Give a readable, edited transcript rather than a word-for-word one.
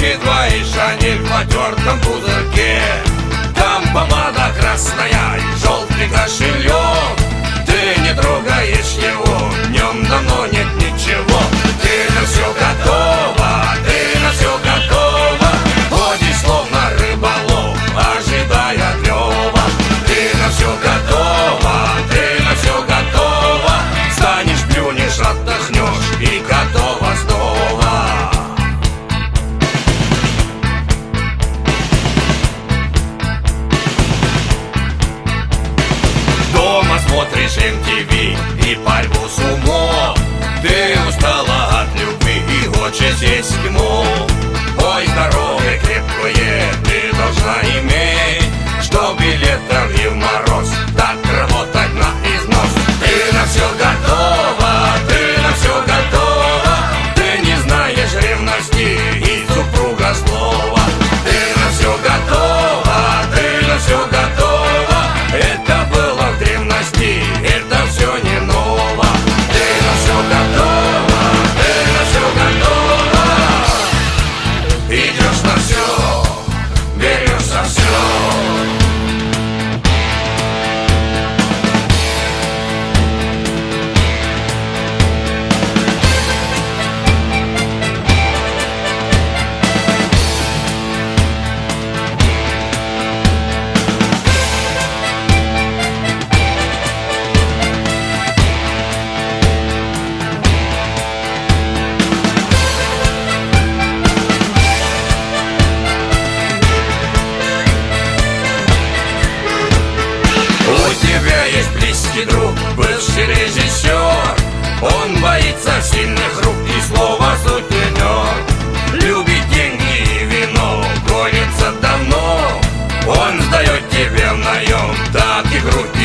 Ручки твои шанель в потертом пузырьке. Там помада красная и желтый кошелек. Ты не трогаешь его, в нем давно нет ничего. Ты на все готова, ты на все готова. Ходишь словно рыболов, ожидая клёва. Ты на все готова, ты на все готова. Станешь, плюнешь, отдохнешь и готова снова. Дома смотришь MTV и пальбу с умом. Ты устала от любви и хочешь есть ему. Ой, здоровье крепкое ты должна иметь, чтоб и летом, и в мороз так работать на износ. Ты на все готова, ты на все готова. Ты не знаешь ревности и супруга слова. Ты на все готова, ты на все готова. Это было в древности, это все не ново. Ты на все готова, ты на все готова. Идешь на все, берешь за все. У тебя есть близкий друг, бывший режиссер. Он боится сильных рук и слова сутенер. Любит деньги и вино, гонится давно. Он сдает тебе в наем, так и грудь